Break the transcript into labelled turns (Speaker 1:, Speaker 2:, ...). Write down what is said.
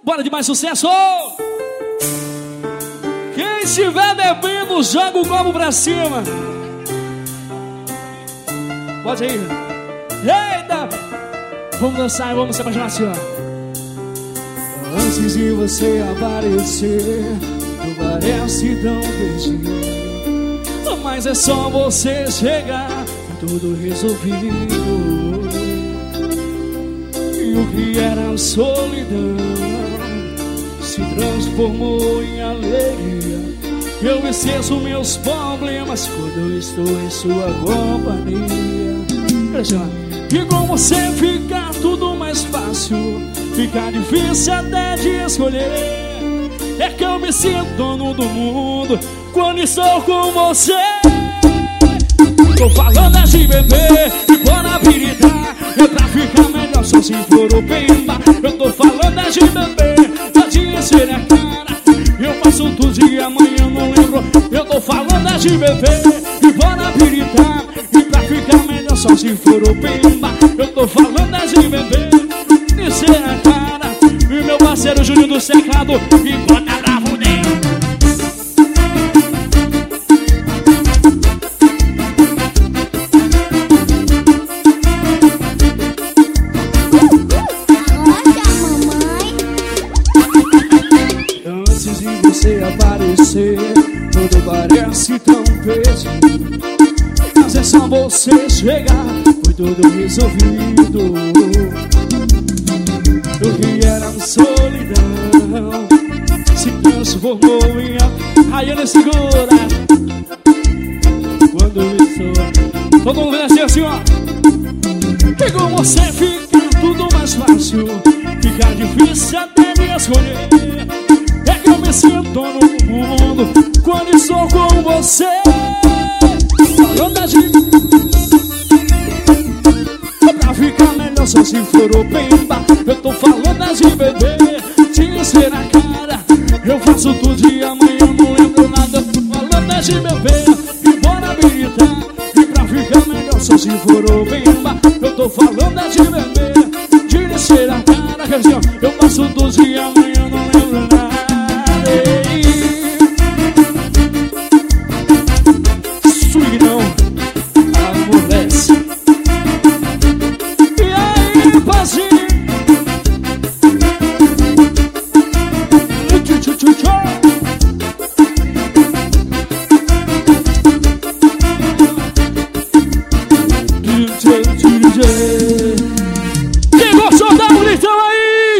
Speaker 1: Bora de mais sucesso! Quem estiver bebendo, joga o copo pra cima. Pode ir. Eita! Vamos dançar e vamos se apaixonar assim, ó. Antes de você aparecer, tu parece tão perdido, mas é só você chegar, tudo resolvido. E o que era solidão se transformou em alegria. Eu esqueço meus problemas quando eu estou em sua companhia. E com você fica tudo mais fácil, fica difícil até de escolher. É que eu me sinto dono do mundo quando estou com você. Tô falando de beber e bora habilitar, é pra ficar melhor só se for o pimba. Eu tô falando de beber, pode encher a cara, eu faço tudo e amanhã não lembro. Eu tô falando de beber e bora habilitar, e pra ficar melhor só se for o pimba. Eu tô falando de beber, encher a cara, e meu parceiro Júnior do Secado, e bota bravo dentro. Você aparecer, tudo parece tão perdido, mas é só você chegar, foi tudo resolvido. O que era solidão se transformou em aí ele segura. Quando eu estou, todo mundo vem assim, ó. E com você fica tudo mais fácil, fica difícil até de escolher. Eu me sinto dono do mundo quando estou com você. Falando de pra ficar melhor só se for o pimba. Eu tô falando de beber, te encher na cara, eu faço tudo e amanhã não lembro nada. Falando de beber e bora habilitar, e pra ficar melhor só se for o pimba. Eu tô falando de beber, te encher na cara, eu faço tudo e amanhã não lembro